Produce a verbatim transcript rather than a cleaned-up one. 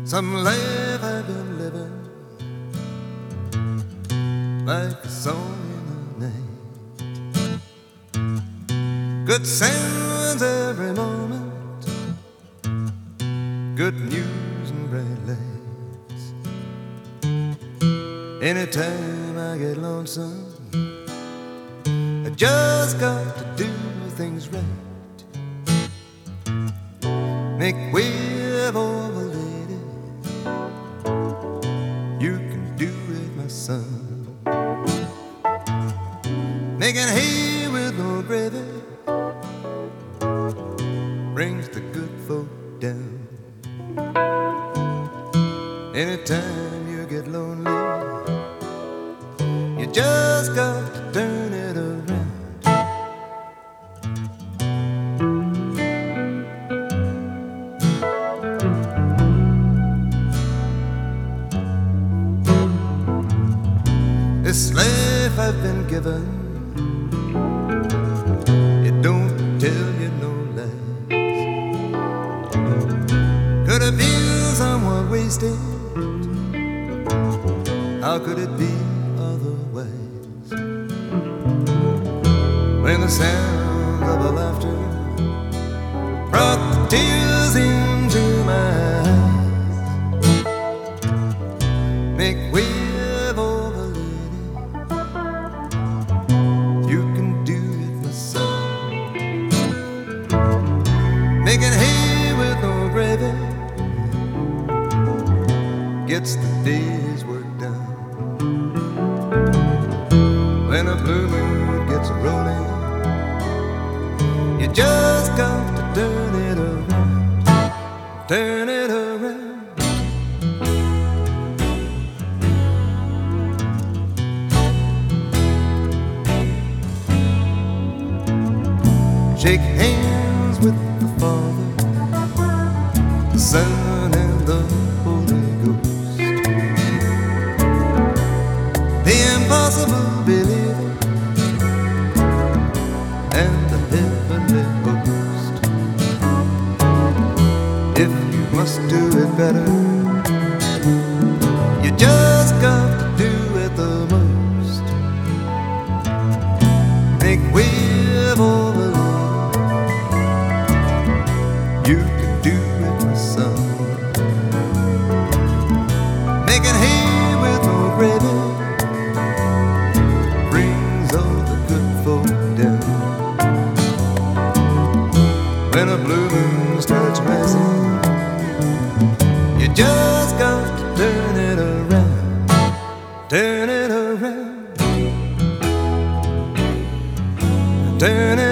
Some life I've been living like a song in the night. Good sounds every moment, good news and bright lights. Anytime I get lonesome, I just got to do things right. Make way for a lady, you can do it, my son. Making hay with no gravy brings the good folk down. Anytime you get lonely, you just got to turn it around. This life I've been given, it don't tell you no lies. Could have been somewhat wasted, how could it be otherwise? When the sound of a laughter brought the tears into my eyes. Make way for the lady, you can do it, my son. Making hay with no gravy gets the day's work done. When a blue moon gets rolling, you just got to turn it around, turn it around. Shake hands with the Father, the Son, and the Holy Ghost. The impossible believer and the heavenly host. If you must do it better, you just got to do it the most. Make way for the Lord, you can do it, my son. Making hay with no gravy brings all the good folk down. When a blue moon starts rising, you just got to turn it around, turn it around, turn it